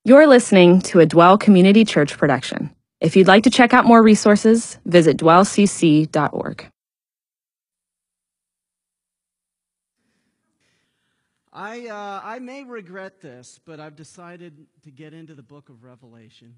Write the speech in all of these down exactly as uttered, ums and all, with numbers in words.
You're listening to a Dwell Community Church production. If you'd like to check out more resources, visit dwell c c dot org. I, uh, I may regret this, but I've decided to get into the book of Revelation.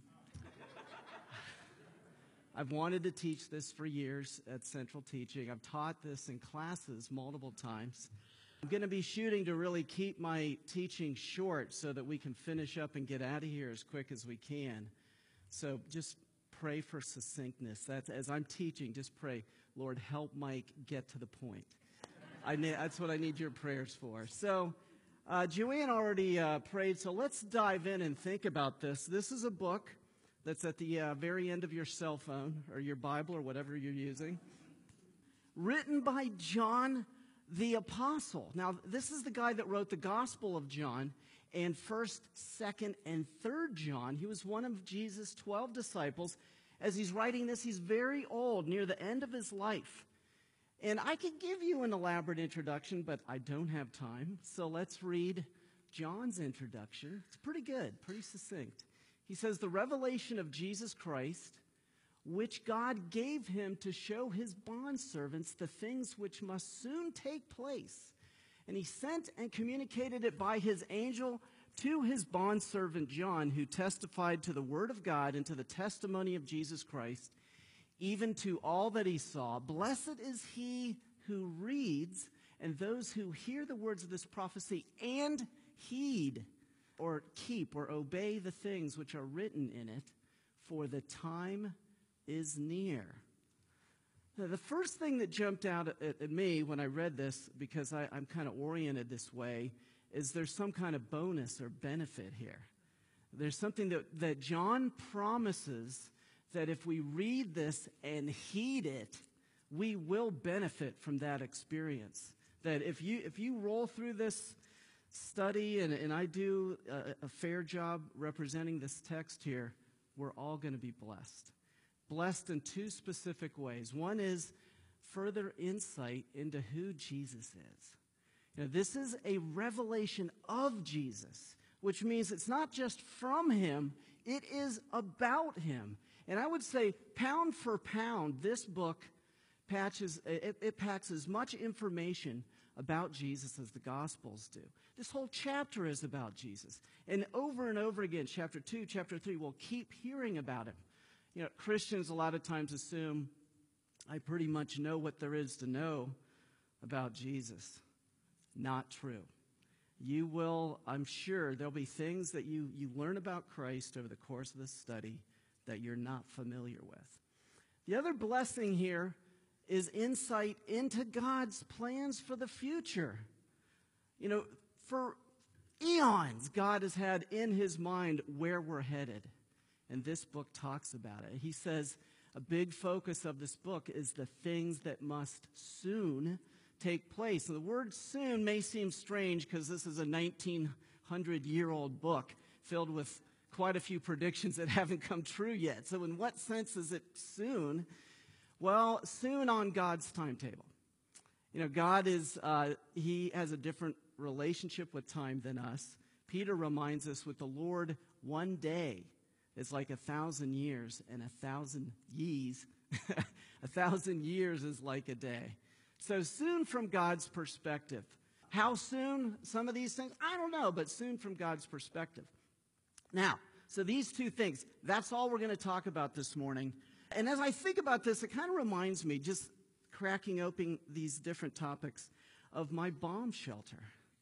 I've wanted to teach this for years at Central Teaching. I've taught this in classes multiple times. I'm going to be shooting to really keep my teaching short so that we can finish up and get out of here as quick as we can. So just pray for succinctness. That's, as I'm teaching, just pray, Lord, help Mike get to the point. I need, that's what I need your prayers for. So uh, Joanne already uh, prayed, so let's dive in and think about this. This is a book that's at the uh, very end of your cell phone or your Bible or whatever you're using, written by John the Apostle. Now, this is the guy that wrote the Gospel of John and first, second, and third John. He was one of Jesus' twelve disciples. As he's writing this, he's very old, near the end of his life. And I could give you an elaborate introduction, but I don't have time. So let's read John's introduction. It's pretty good, pretty succinct. He says, "The revelation of Jesus Christ, which God gave him to show his bondservants the things which must soon take place. And he sent and communicated it by his angel to his bondservant John, who testified to the word of God and to the testimony of Jesus Christ, even to all that he saw. Blessed is he who reads and those who hear the words of this prophecy and heed or keep or obey the things which are written in it, for the time is near." Now, the first thing that jumped out at, at me when I read this, because I, I'm kind of oriented this way, is there's some kind of bonus or benefit here. There's something that, that John promises that if we read this and heed it, we will benefit from that experience. That if you if you roll through this study, and, and I do a, a fair job representing this text here, we're all going to be blessed. Blessed in two specific ways. One is further insight into who Jesus is. You know, this is a revelation of Jesus, which means it's not just from him, it is about him. And I would say, pound for pound, this book patches, it, it packs as much information about Jesus as the Gospels do. This whole chapter is about Jesus. And over and over again, chapter two, chapter three, we'll keep hearing about him. You know, Christians a lot of times assume, I pretty much know what there is to know about Jesus. Not true. You will, I'm sure, there'll be things that you, you learn about Christ over the course of this study that you're not familiar with. The other blessing here is insight into God's plans for the future. You know, for eons, God has had in his mind where we're headed. And this book talks about it. He says a big focus of this book is the things that must soon take place. And the word soon may seem strange because this is a nineteen hundred year old book filled with quite a few predictions that haven't come true yet. So in what sense is it soon? Well, soon on God's timetable. You know, God is, uh, he has a different relationship with time than us. Peter reminds us with the Lord, one day is like a thousand years, and a thousand years, a thousand years is like a day. So soon from God's perspective. How soon? Some of these things, I don't know, but soon from God's perspective. Now, so these two things, that's all we're going to talk about this morning. And as I think about this, it kind of reminds me, just cracking open these different topics, of my bomb shelter.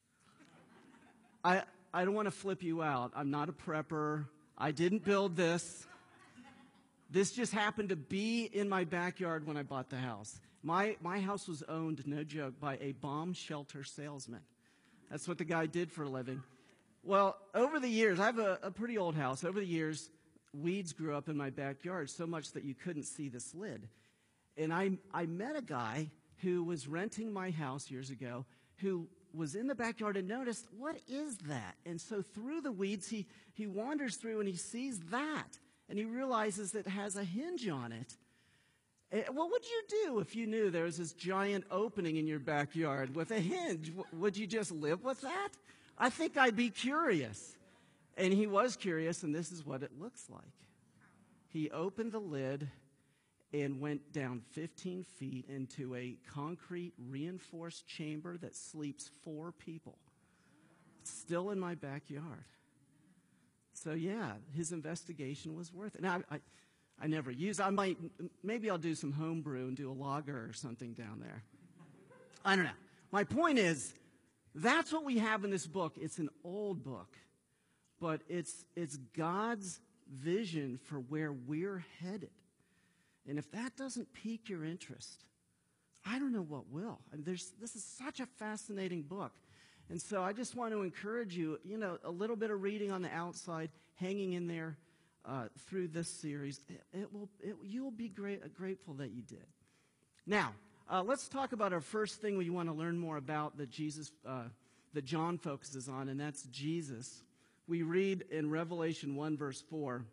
I I don't want to flip you out. I'm not a prepper. I didn't build this. This just happened to be in my backyard when I bought the house. My my house was owned, no joke, by a bomb shelter salesman. That's what the guy did for a living. Well, over the years, I have a, a pretty old house. Over the years, weeds grew up in my backyard so much that you couldn't see this lid. And I I met a guy who was renting my house years ago who was in the backyard and noticed, what is that? And so through the weeds, he, he wanders through and he sees that. And he realizes it has a hinge on it. And what would you do if you knew there was this giant opening in your backyard with a hinge? Would you just live with that? I think I'd be curious. And he was curious, and this is what it looks like. He opened the lid and went down fifteen feet into a concrete reinforced chamber that sleeps four people. Still in my backyard. So yeah, his investigation was worth it. Now, I, I, I never use, I might, maybe I'll do some home brew and do a lager or something down there. I don't know. My point is, that's what we have in this book. It's an old book, but it's, it's God's vision for where we're headed. And if that doesn't pique your interest, I don't know what will. And there's, this is such a fascinating book. And so I just want to encourage you, you know, a little bit of reading on the outside, hanging in there uh, through this series. It, it will, it, you'll be great, grateful that you did. Now, uh, let's talk about our first thing we want to learn more about that Jesus, uh, that John focuses on, and that's Jesus. We read in Revelation one, verse four,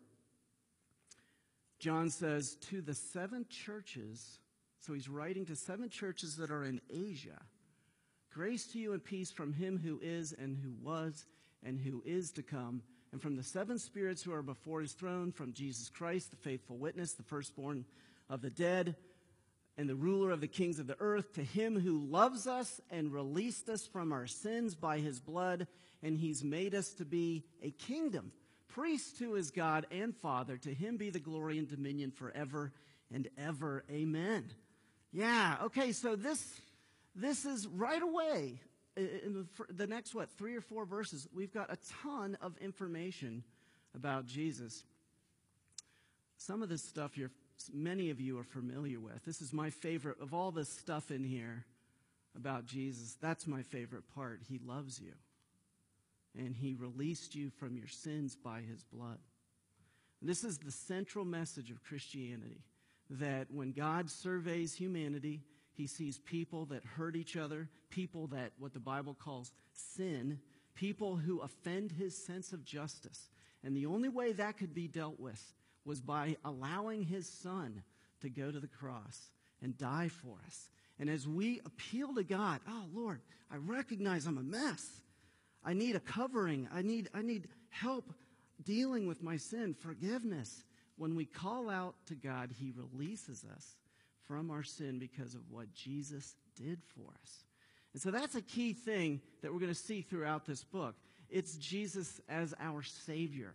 John says, to the seven churches, so he's writing to seven churches that are in Asia, grace to you and peace from him who is and who was and who is to come, and from the seven spirits who are before his throne, from Jesus Christ, the faithful witness, the firstborn of the dead, and the ruler of the kings of the earth, to him who loves us and released us from our sins by his blood, and he's made us to be a kingdom, priests to his God and Father. To him be the glory and dominion forever and ever. Amen. Yeah, okay, so this this is right away, in the, the next, what, three or four verses, we've got a ton of information about Jesus. Some of this stuff you're, many of you are familiar with. This is my favorite of all this stuff in here about Jesus. That's my favorite part. He loves you. And he released you from your sins by his blood. This is the central message of Christianity, that when God surveys humanity, he sees people that hurt each other, people that, what the Bible calls sin, people who offend his sense of justice. And the only way that could be dealt with was by allowing his son to go to the cross and die for us. And as we appeal to God, oh, Lord, I recognize I'm a mess. I need a covering. I need, I need help dealing with my sin, forgiveness. When we call out to God, he releases us from our sin because of what Jesus did for us. And so that's a key thing that we're going to see throughout this book. It's Jesus as our Savior.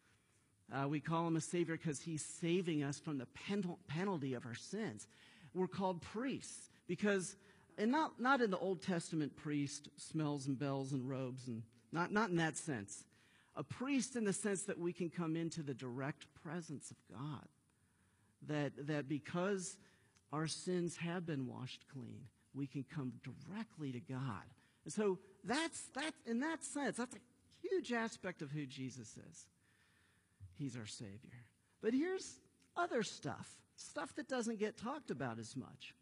Uh, we call him a Savior because he's saving us from the pen- penalty of our sins. We're called priests because, and not, not in the Old Testament priest, smells and bells and robes, and not, not in that sense. A priest in the sense that we can come into the direct presence of God. That, that because our sins have been washed clean, we can come directly to God. And so that's, that, in that sense, that's a huge aspect of who Jesus is. He's our Savior. But here's other stuff, stuff that doesn't get talked about as much.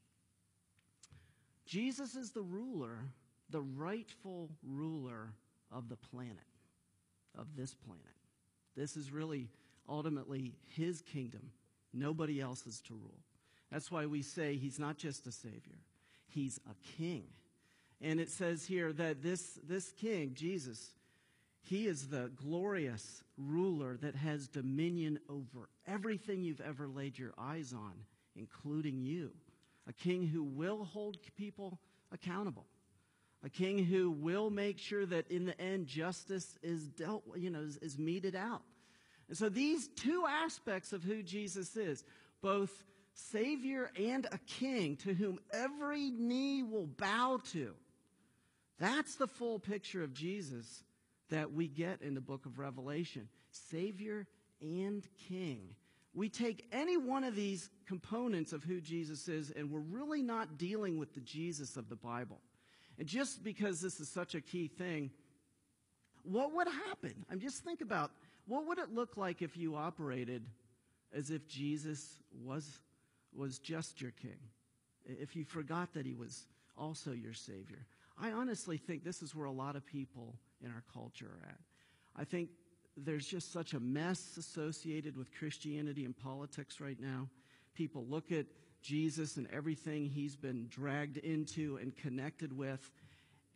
Jesus is the ruler, the rightful ruler of the planet, of this planet. This is really ultimately his kingdom. Nobody else is to rule. That's why we say he's not just a Savior. He's a king. And it says here that this, this king, Jesus, he is the glorious ruler that has dominion over everything you've ever laid your eyes on, including you. A king who will hold people accountable. A king who will make sure that in the end justice is dealt, you know, is, is meted out. And so these two aspects of who Jesus is, both Savior and a king to whom every knee will bow to, that's the full picture of Jesus that we get in the book of Revelation. Savior and king. We take any one of these components of who Jesus is, and we're really not dealing with the Jesus of the Bible. And just because this is such a key thing, what would happen? I mean, just think about, what would it look like if you operated as if Jesus was, was just your king? If you forgot that he was also your Savior? I honestly think this is where a lot of people in our culture are at. I think there's just such a mess associated with Christianity and politics right now. People look at Jesus and everything he's been dragged into and connected with,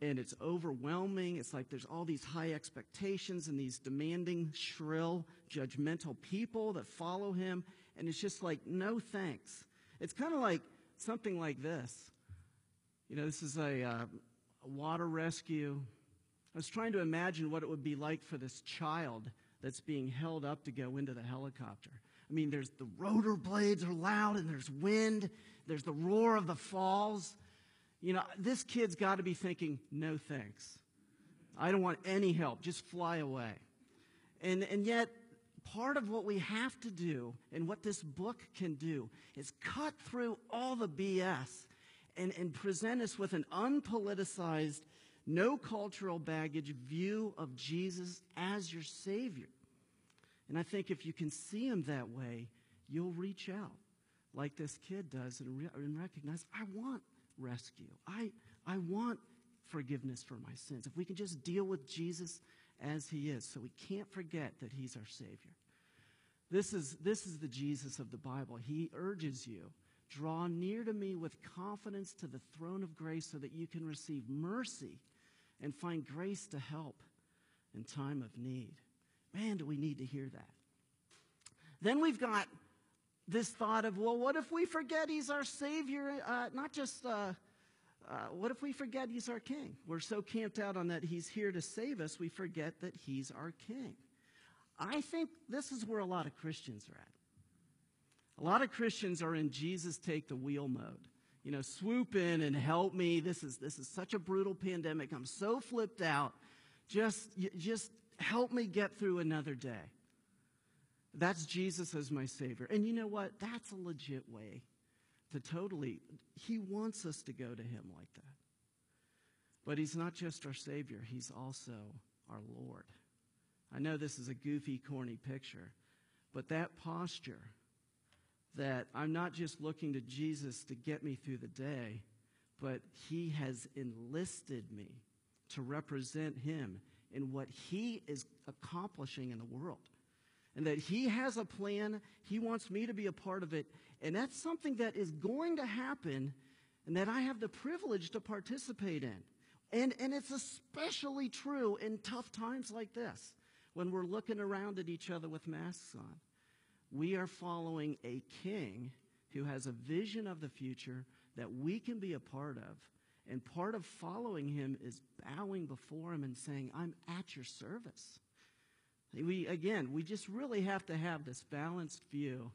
and it's overwhelming. It's like there's all these high expectations and these demanding, shrill, judgmental people that follow him, and it's just like, no thanks. It's kind of like something like this. You know, this is a, uh, a water rescue. I was trying to imagine what it would be like for this child that's being held up to go into the helicopter. I mean, there's the rotor blades are loud, and there's wind. There's the roar of the falls. You know, this kid's got to be thinking, no thanks. I don't want any help. Just fly away. And, and yet, part of what we have to do and what this book can do is cut through all the B S and, and present us with an unpoliticized, no cultural baggage view of Jesus as your Savior. And I think if you can see him that way, you'll reach out like this kid does and, re- and recognize, I want rescue. I, I want forgiveness for my sins. If we can just deal with Jesus as he is, so we can't forget that he's our Savior. This is, this is the Jesus of the Bible. He urges you, draw near to me with confidence to the throne of grace so that you can receive mercy and find grace to help in time of need. Man, do we need to hear that. Then we've got this thought of, well, what if we forget he's our Savior? Uh, not just, uh, uh, what if we forget he's our King? We're so camped out on that he's here to save us, we forget that he's our King. I think this is where a lot of Christians are at. A lot of Christians are in Jesus take the wheel mode. You know, swoop in and help me. This is this is such a brutal pandemic. I'm so flipped out. Just, just help me get through another day. That's Jesus as my Savior. And you know what? That's a legit way to totally, he wants us to go to him like that. But he's not just our Savior. He's also our Lord. I know this is a goofy, corny picture, but that posture that I'm not just looking to Jesus to get me through the day, but he has enlisted me to represent him in what he is accomplishing in the world. And that he has a plan, he wants me to be a part of it, and that's something that is going to happen and that I have the privilege to participate in. And, and it's especially true in tough times like this, when we're looking around at each other with masks on. We are following a king who has a vision of the future that we can be a part of. And part of following him is bowing before him and saying, I'm at your service. We, again, we just really have to have this balanced view.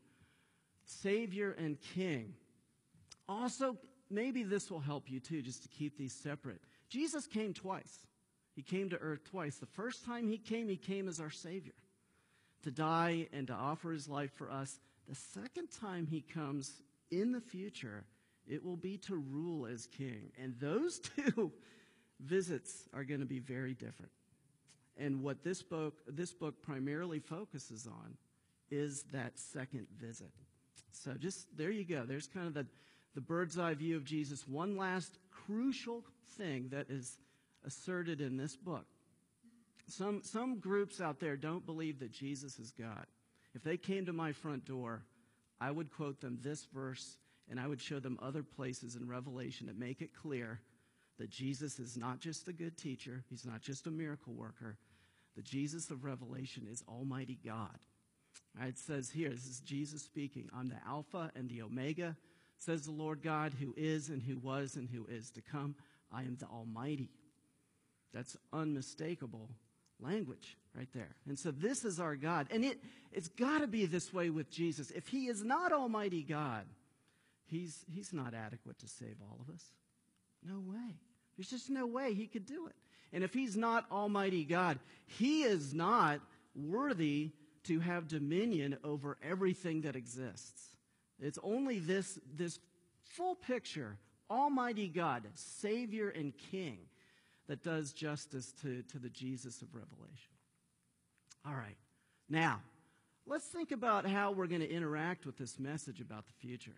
Savior and King. Also, maybe this will help you too, just to keep these separate. Jesus came twice. He came to earth twice. The first time he came, he came as our Savior, to die and to offer his life for us. The second time he comes in the future, it will be to rule as King. And those two visits are going to be very different. And what this book, this book primarily focuses on is that second visit. So just, there you go. There's kind of the, the bird's eye view of Jesus. One last crucial thing that is asserted in this book. Some, some groups out there don't believe that Jesus is God. If they came to my front door, I would quote them this verse, and I would show them other places in Revelation that make it clear that Jesus is not just a good teacher. He's not just a miracle worker. The Jesus of Revelation is Almighty God. Right, it says here, this is Jesus speaking, I'm the Alpha and the Omega, says the Lord God, who is and who was and who is to come. I am the Almighty. That's unmistakable language right there. And so this is our God. And it, it's got to be this way with Jesus. If he is not Almighty God, he's, he's not adequate to save all of us. No way. There's just no way he could do it. And if he's not Almighty God, he is not worthy to have dominion over everything that exists. It's only this, this full picture, Almighty God, Savior and King, that does justice to, to the Jesus of Revelation. All right. Now, let's think about how we're going to interact with this message about the future.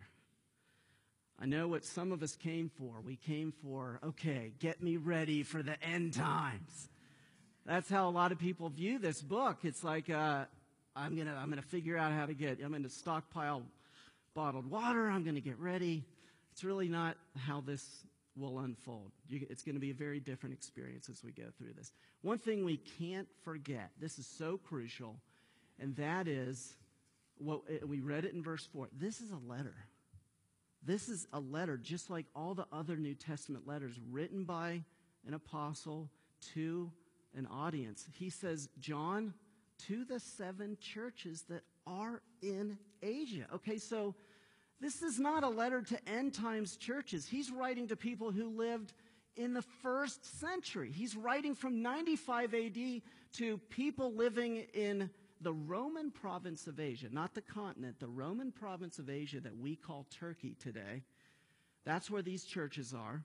I know what some of us came for. We came for, okay, get me ready for the end times. That's how a lot of people view this book. It's like, uh, I'm going to I'm gonna figure out how to get, I'm going to stockpile bottled water. I'm going to get ready. It's really not how this will unfold. You, it's going to be a very different experience as we go through this. One thing we can't forget, this is so crucial, and that is, what we read it in verse four, this is a letter. This is a letter just like all the other New Testament letters written by an apostle to an audience. He says, John, to the seven churches that are in Asia. Okay, so this is not a letter to end times churches. He's writing to people who lived in the first century. He's writing from ninety-five A D to people living in the Roman province of Asia, not the continent, the Roman province of Asia that we call Turkey today. That's where these churches are.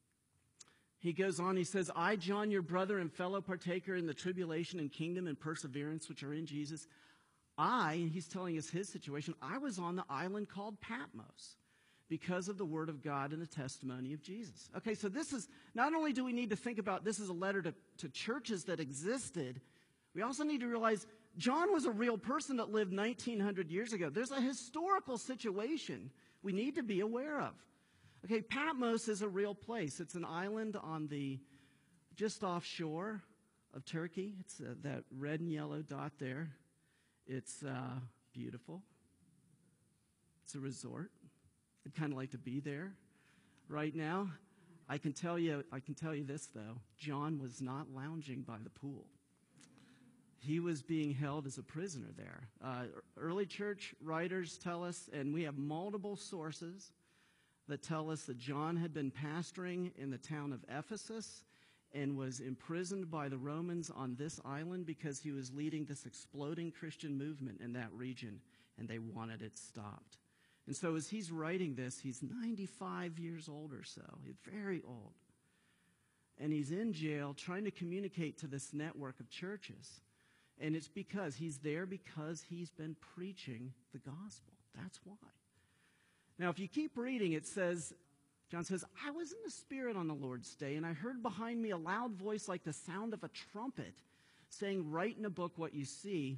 He goes on, he says, I, John, your brother and fellow partaker in the tribulation and kingdom and perseverance which are in Jesus, I, and he's telling us his situation, I was on the island called Patmos because of the word of God and the testimony of Jesus. Okay, so this is, not only do we need to think about this as a letter to, to churches that existed, we also need to realize John was a real person that lived nineteen hundred years ago. There's a historical situation we need to be aware of. Okay, Patmos is a real place. It's an island on the just offshore of Turkey. It's uh, that red and yellow dot there. It's uh, beautiful. It's a resort. I'd kind of like to be there right now. I can tell you, I can tell you this though. John was not lounging by the pool. He was being held as a prisoner there. Uh, early church writers tell us, and we have multiple sources that tell us that John had been pastoring in the town of Ephesus and was imprisoned by the Romans on this island because he was leading this exploding Christian movement in that region, and they wanted it stopped. And so as he's writing this, he's ninety-five years old or so. He's very old. And he's in jail trying to communicate to this network of churches. And it's because he's there because he's been preaching the gospel. That's why. Now, if you keep reading, it says, John says, I was in the Spirit on the Lord's day, and I heard behind me a loud voice like the sound of a trumpet, saying, write in a book what you see,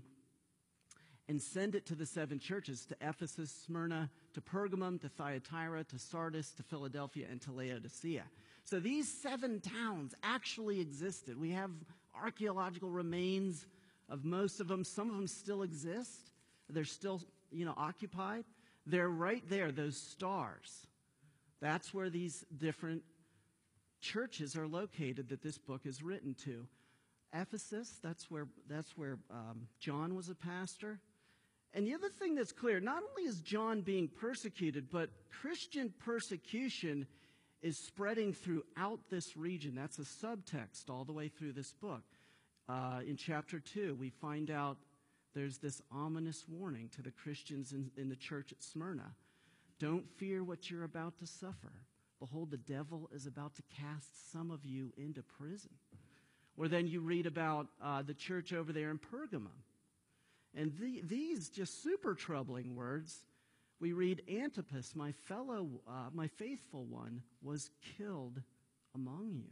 and send it to the seven churches, to Ephesus, Smyrna, to Pergamum, to Thyatira, to Sardis, to Philadelphia, and to Laodicea. So these seven towns actually existed. We have archaeological remains of most of them. Some of them still exist. They're still, you know, occupied. They're right there, those stars. That's where these different churches are located that this book is written to. Ephesus, that's where, that's where um, John was a pastor. And the other thing that's clear, not only is John being persecuted, but Christian persecution is spreading throughout this region. That's a subtext all the way through this book. Uh, in chapter two, we find out there's this ominous warning to the Christians in, in the church at Smyrna. Don't fear what you're about to suffer. Behold, the devil is about to cast some of you into prison. Or then you read about uh, the church over there in Pergamum. And the, these just super troubling words. We read, Antipas, my fellow, uh, my faithful one, was killed among you.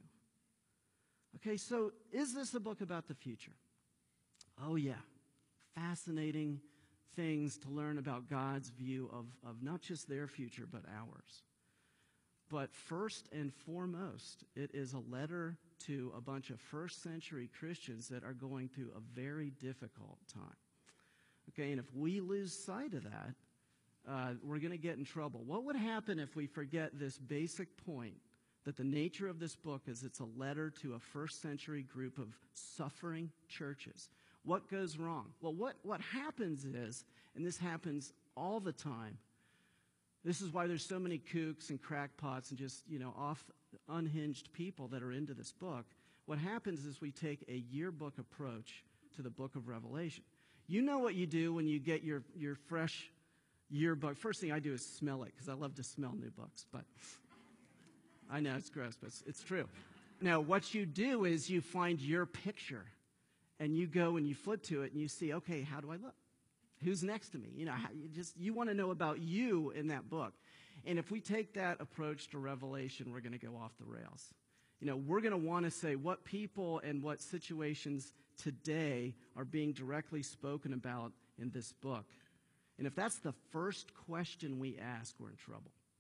Okay, so is this a book about the future? Oh, yeah. Fascinating things to learn about God's view of, of not just their future, but ours. But first and foremost, it is a letter to a bunch of first century Christians that are going through a very difficult time. Okay, and if we lose sight of that, uh, we're going to get in trouble. What would happen if we forget this basic point, that the nature of this book is it's a letter to a first century group of suffering churches? What goes wrong? Well, what, what happens is, and this happens all the time, this is why there's so many kooks and crackpots and just, you know, off unhinged people that are into this book. What happens is we take a yearbook approach to the book of Revelation. You know what you do when you get your, your fresh yearbook. First thing I do is smell it because I love to smell new books, but I know it's gross, but it's, it's true. Now, what you do is you find your picture and you go and you flip to it and you see, okay, how do I look? Who's next to me? You know, how, you just you want to know about you in that book. And if we take that approach to Revelation, we're going to go off the rails. You know, we're going to want to say what people and what situations today are being directly spoken about in this book. And if that's the first question we ask, we're in trouble.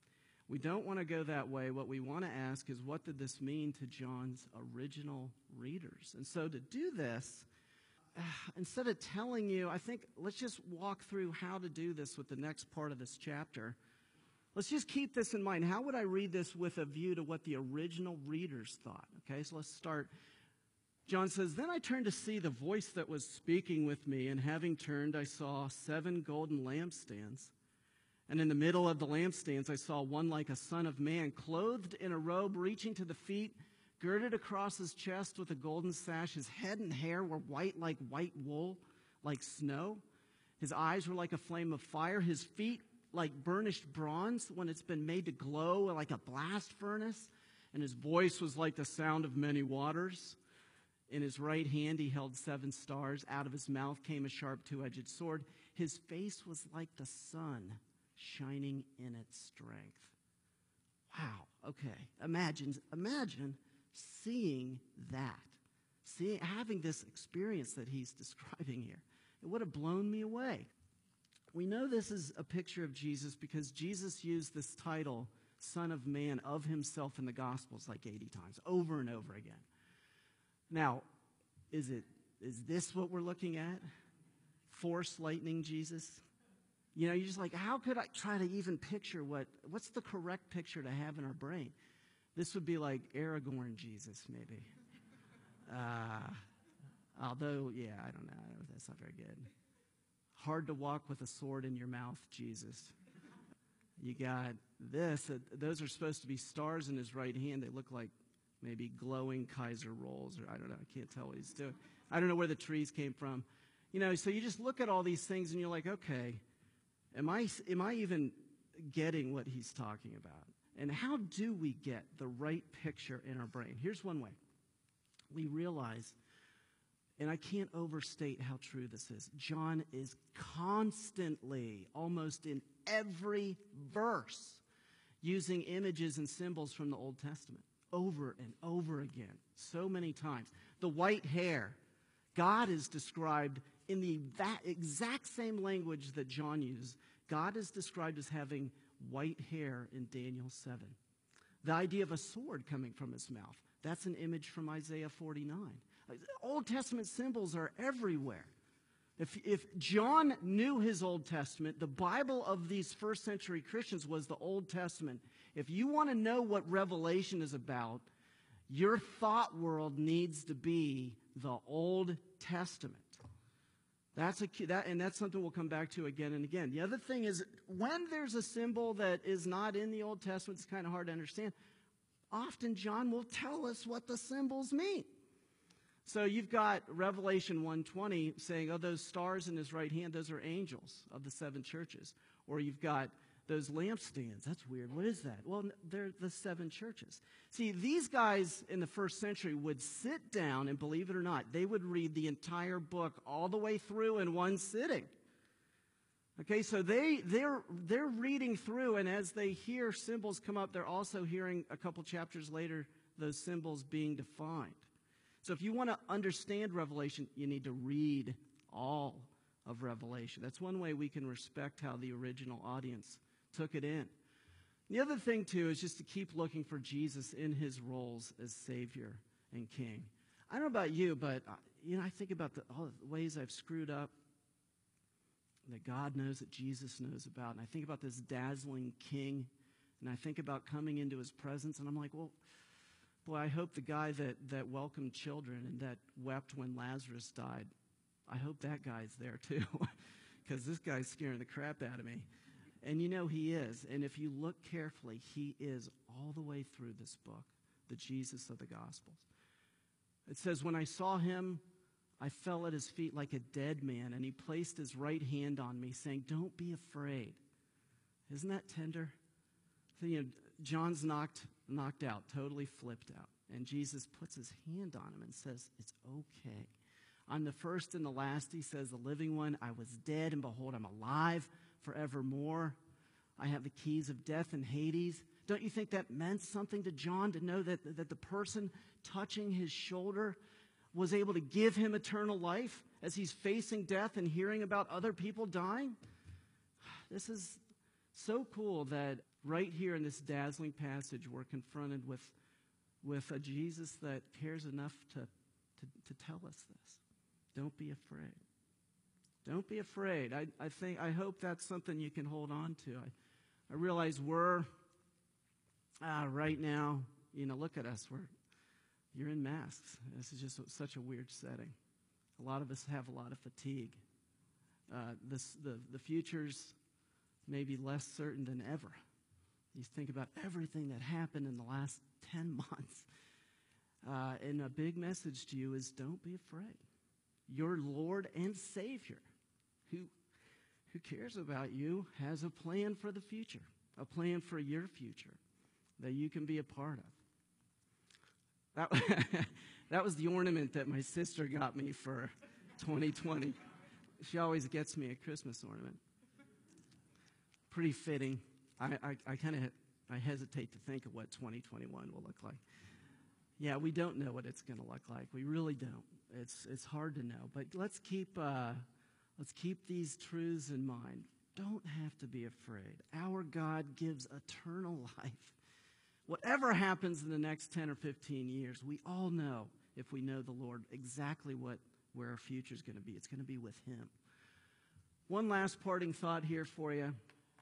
We don't want to go that way. What we want to ask is, what did this mean to John's original readers? And so to do this, uh, instead of telling you, I think let's just walk through how to do this with the next part of this chapter. Let's just keep this in mind. How would I read this with a view to what the original readers thought? Okay, so let's start. John says, "Then I turned to see the voice that was speaking with me, and having turned, I saw seven golden lampstands. And in the middle of the lampstands, I saw one like a son of man, clothed in a robe reaching to the feet, girded across his chest with a golden sash. His head and hair were white like white wool, like snow. His eyes were like a flame of fire. His feet like burnished bronze when it's been made to glow like a blast furnace. And his voice was like the sound of many waters. In his right hand he held seven stars. Out of his mouth came a sharp two-edged sword. His face was like the sun, shining in its strength." Wow, okay. Imagine, imagine seeing that. Seeing, having this experience that he's describing here. It would have blown me away. We know this is a picture of Jesus because Jesus used this title, Son of Man, of himself in the Gospels like eighty times, over and over again. Now, is it is this what we're looking at? Force lightning Jesus? You know, you're just like, how could I try to even picture what, what's the correct picture to have in our brain? This would be like Aragorn Jesus, maybe. Uh, although, yeah, I don't know. That's not very good. Hard to walk with a sword in your mouth, Jesus. You got this. Uh, those are supposed to be stars in his right hand. They look like maybe glowing Kaiser rolls, or I don't know. I can't tell what he's doing. I don't know where the trees came from. You know, so you just look at all these things and you're like, okay, am I, am I even getting what he's talking about? And how do we get the right picture in our brain? Here's one way. We realize, and I can't overstate how true this is, John is constantly, almost in every verse, using images and symbols from the Old Testament over and over again, so many times. The white hair, God is described in the exact same language that John used. God is described as having white hair in Daniel seven. The idea of a sword coming from his mouth, that's an image from Isaiah forty-nine. Old Testament symbols are everywhere. If, if John knew his Old Testament, the Bible of these first century Christians was the Old Testament. If you want to know what Revelation is about, your thought world needs to be the Old Testament. That's a that, and that's something we'll come back to again and again. The other thing is, when there's a symbol that is not in the Old Testament, it's kind of hard to understand. Often John will tell us what the symbols mean. So you've got Revelation one twenty saying, oh, those stars in his right hand, those are angels of the seven churches. Or you've got those lampstands. That's weird. What is that? Well, they're the seven churches. See, these guys in the first century would sit down, and believe it or not, they would read the entire book all the way through in one sitting. Okay, so they, they're, they're reading through, and as they hear symbols come up, they're also hearing a couple chapters later those symbols being defined. So if you want to understand Revelation, you need to read all of Revelation. That's one way we can respect how the original audience took it in. The other thing, too, is just to keep looking for Jesus in his roles as Savior and King. I don't know about you, but uh, you know, I think about the, all the ways I've screwed up that God knows, that Jesus knows about. And I think about this dazzling King, and I think about coming into his presence, and I'm like, well, boy, I hope the guy that, that welcomed children and that wept when Lazarus died, I hope that guy's there too, because this guy's scaring the crap out of me. And you know he is. And if you look carefully, he is all the way through this book, the Jesus of the Gospels. It says, when I saw him, I fell at his feet like a dead man, and he placed his right hand on me, saying, don't be afraid. Isn't that tender? So, you know, John's knocked, knocked out, totally flipped out. And Jesus puts his hand on him and says, it's okay. I'm the first and the last, he says, the living one. I was dead, and behold, I'm alive forevermore. I have the keys of death and Hades. Don't you think that meant something to John to know that, that the person touching his shoulder was able to give him eternal life as he's facing death and hearing about other people dying? This is, So cool that right here in this dazzling passage, we're confronted with, with a Jesus that cares enough to, to, to tell us this. Don't be afraid. Don't be afraid. I, I think, I hope that's something you can hold on to. I, I realize we're, uh, right now, you know, look at us. We're, you're in masks. This is just such a weird setting. A lot of us have a lot of fatigue. Uh, this, the, the future's maybe less certain than ever. You think about everything that happened in the last ten months. Uh, and a big message to you is don't be afraid. Your Lord and Savior, who, who cares about you, has a plan for the future, a plan for your future that you can be a part of. That, that was the ornament that my sister got me for twenty twenty. She always gets me a Christmas ornament. Pretty fitting. I, I, I kind of I hesitate to think of what twenty twenty-one will look like. Yeah, we don't know what it's going to look like. We really don't. It's it's hard to know. But let's keep uh, let's keep these truths in mind. Don't have to be afraid. Our God gives eternal life. Whatever happens in the next ten or fifteen years, we all know, if we know the Lord, exactly what where our future is going to be. It's going to be with Him. One last parting thought here for you.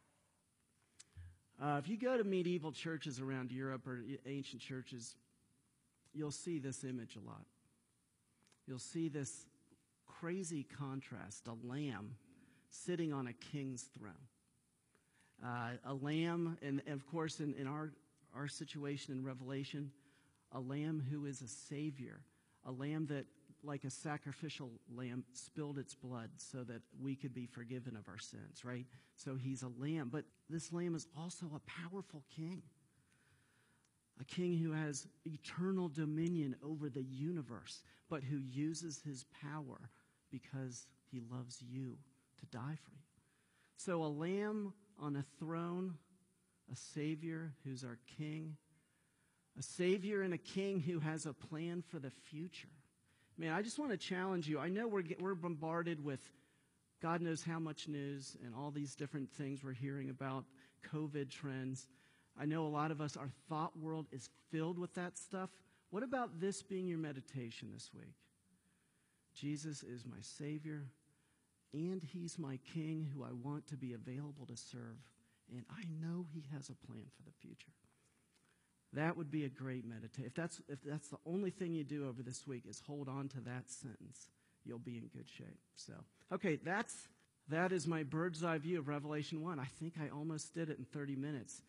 Uh, if you go to medieval churches around Europe or ancient churches, you'll see this image a lot. You'll see this crazy contrast, a lamb sitting on a king's throne. Uh, a lamb, and, and of course in, in our, our situation in Revelation, a lamb who is a savior, a lamb that, like a sacrificial lamb, spilled its blood so that we could be forgiven of our sins, right? So he's a lamb. But this lamb is also a powerful king. A king who has eternal dominion over the universe, but who uses his power because he loves you to die for you. So a lamb on a throne, a savior who's our king, a savior and a king who has a plan for the future. Man, I just want to challenge you. I know we're we're bombarded with God knows how much news and all these different things we're hearing about, COVID trends. I know a lot of us, our thought world is filled with that stuff. What about this being your meditation this week? Jesus is my Savior, and He's my King who I want to be available to serve, and I know He has a plan for the future. That would be a great meditation. If that's, if that's the only thing you do over this week is hold on to that sentence, you'll be in good shape. So, okay, that's, that is my bird's eye view of Revelation one. I think I almost did it in thirty minutes.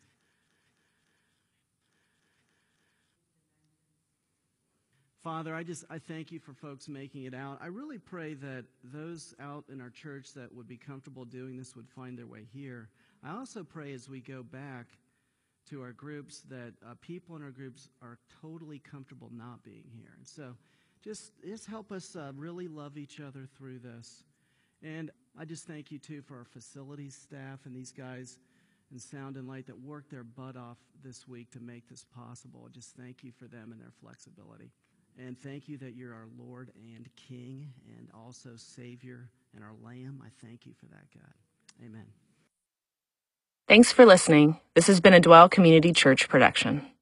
Father, I just, I thank you for folks making it out. I really pray that those out in our church that would be comfortable doing this would find their way here. I also pray as we go back to our groups that uh, people in our groups are totally comfortable not being here. And so just, just help us uh, really love each other through this. And I just thank you, too, for our facilities staff and these guys in Sound and Light that worked their butt off this week to make this possible. Just thank you for them and their flexibility. And thank you that you're our Lord and King and also Savior and our Lamb. I thank you for that, God. Amen. Thanks for listening. This has been a Dwell Community Church production.